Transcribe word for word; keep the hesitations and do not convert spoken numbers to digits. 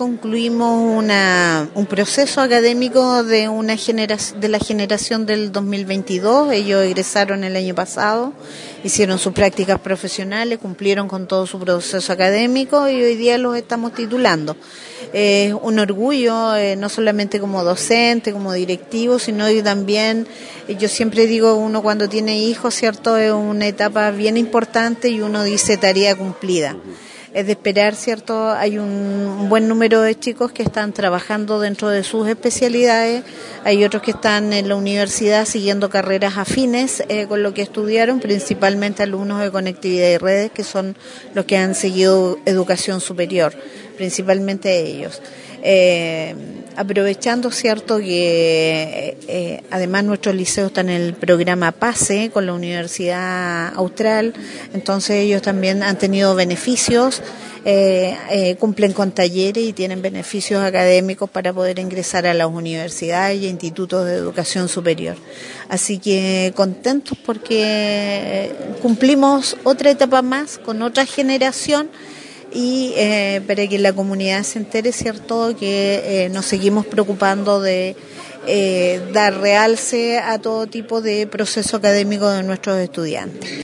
concluimos una, un proceso académico de una genera, de la generación del dos mil veintidós. Ellos egresaron el año pasado, hicieron sus prácticas profesionales, cumplieron con todo su proceso académico y hoy día los estamos titulando. Es eh, un orgullo, eh, no solamente como docente, como directivo, sino que también, eh, yo siempre digo, uno cuando tiene hijos, ¿cierto?, es una etapa bien importante y uno dice tarea cumplida. Es de esperar, ¿cierto? Hay un buen número de chicos que están trabajando dentro de sus especialidades, hay otros que están en la universidad siguiendo carreras afines eh, con lo que estudiaron, principalmente alumnos de conectividad y redes, que son los que han seguido educación superior, principalmente ellos. Eh, aprovechando, cierto, que eh, además nuestros liceos están en el programa PASE con la Universidad Austral, entonces ellos también han tenido beneficios, eh, eh, cumplen con talleres y tienen beneficios académicos para poder ingresar a las universidades y institutos de educación superior. Así que contentos porque cumplimos otra etapa más con otra generación. Y eh, para que la comunidad se entere, cierto, que eh, nos seguimos preocupando de eh, dar realce a todo tipo de proceso académico de nuestros estudiantes.